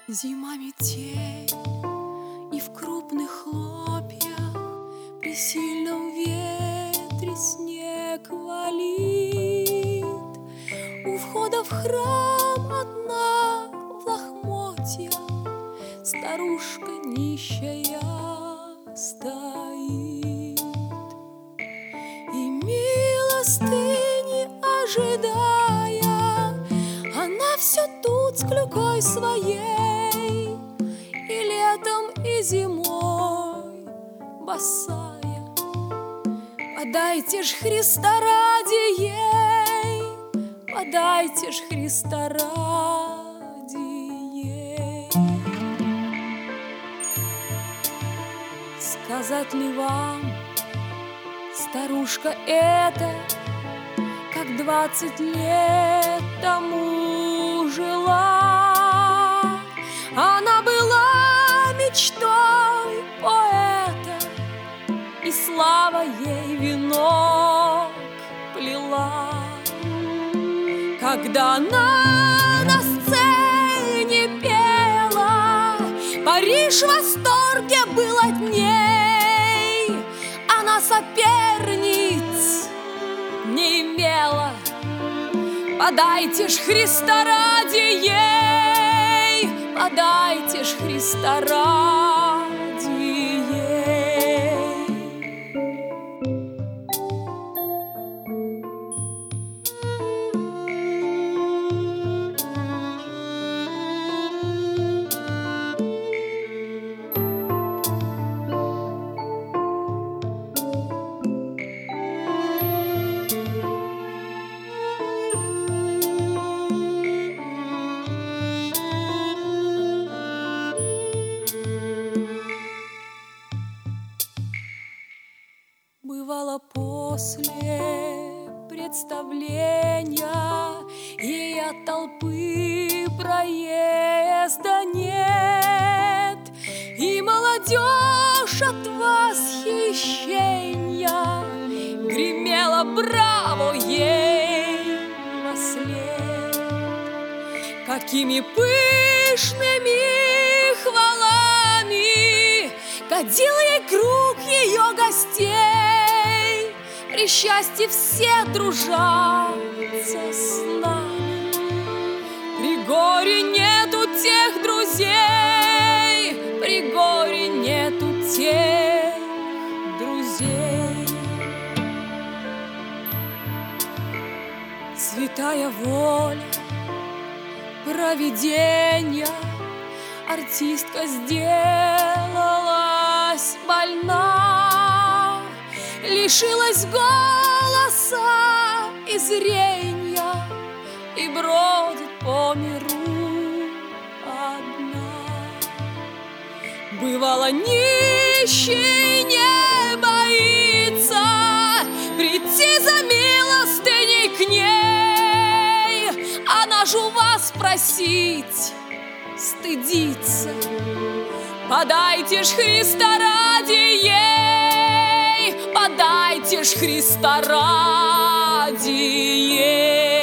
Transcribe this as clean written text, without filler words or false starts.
Зима метель, и в крупных хлопьях при сильном ветре снег валит. У входа в храм одна в лохмотьях старушка нищая стоит. И милостыни ожидая, она все тут с клюкой своей, и летом, и зимой босая. Подайте ж Христа ради ей, подайте ж Христа ради ей. Сказать ли вам, старушка эта, как 20 лет тому жила? Она была мечтой поэта, и слава ей венок плела. Когда она на сцене пела, Париж в восторге был от ней. Она соперниц не имела. Подайте ж Христа ради ей, подайте ж Христа ради ей. Бывало после представления ей от толпы проезда нет, и молодежь от восхищения гремела браво ей вослед. Какими пышными хвалами кадил ей круг ее гостей. При счастье все дружатся с нами, при горе нету тех друзей, при горе нету тех друзей. Святая воля провидения, артистка сделалась больна, лишилась голоса и зрения, и бродит по миру одна. Бывало, нищий не боится прийти за милостыней к ней, она ж у вас просить стыдится. Подайте ж Христа ради ей, подайте ж Христа ради ей.